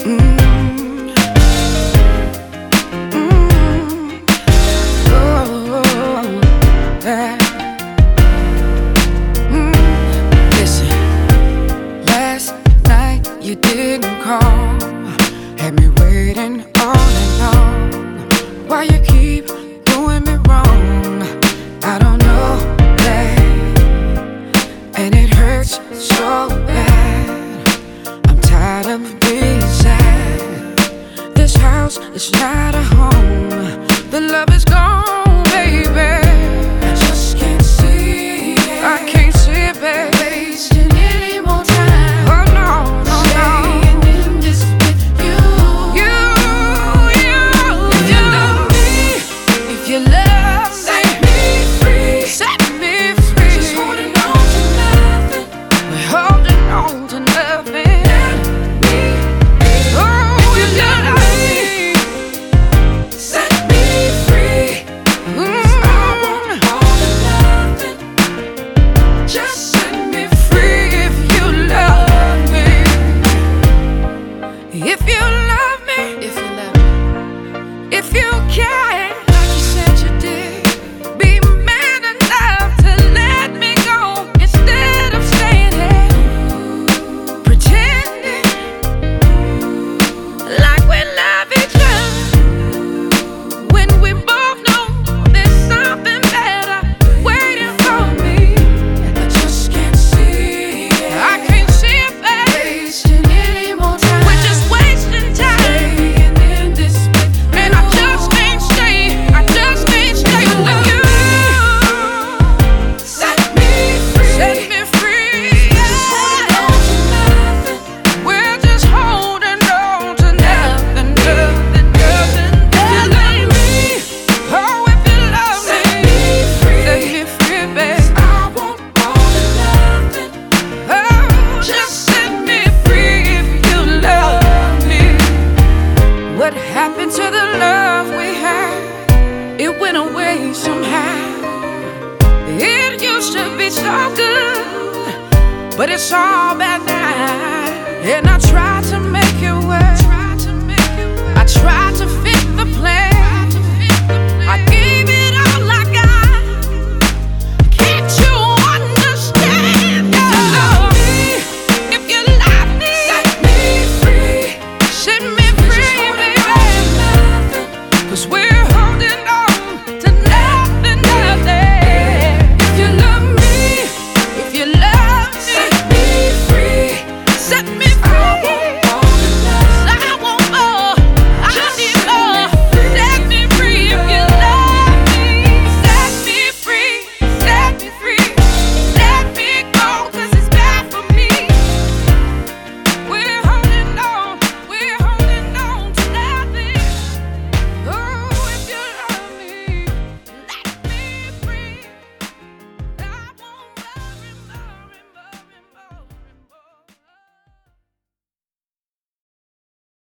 Mm, oh, yeah. Listen, last night you didn't call, had me waiting all night long. Why you keep doing me wrong? I don't know, babe, and it hurts so bad. I'm tired of being sad. This house is not a home. The love is gone, baby. I just can't see it. I can't see it, baby. Wasting any more time. Oh no, no, no. Staying in this with you. You love me. If you love me, set me free. Set me free. We're just holding on to nothing. We're holding on to nothing. If you love me, if you care, like you said you did, be man enough to let me go instead of staying here, pretending like we love each other, when we both know there's something better waiting for me. I just can't see it. I can't see it, babe. Wasting any more time. What happened to the love we had? It went away somehow. It used to be so good, but it's all bad now. And I tried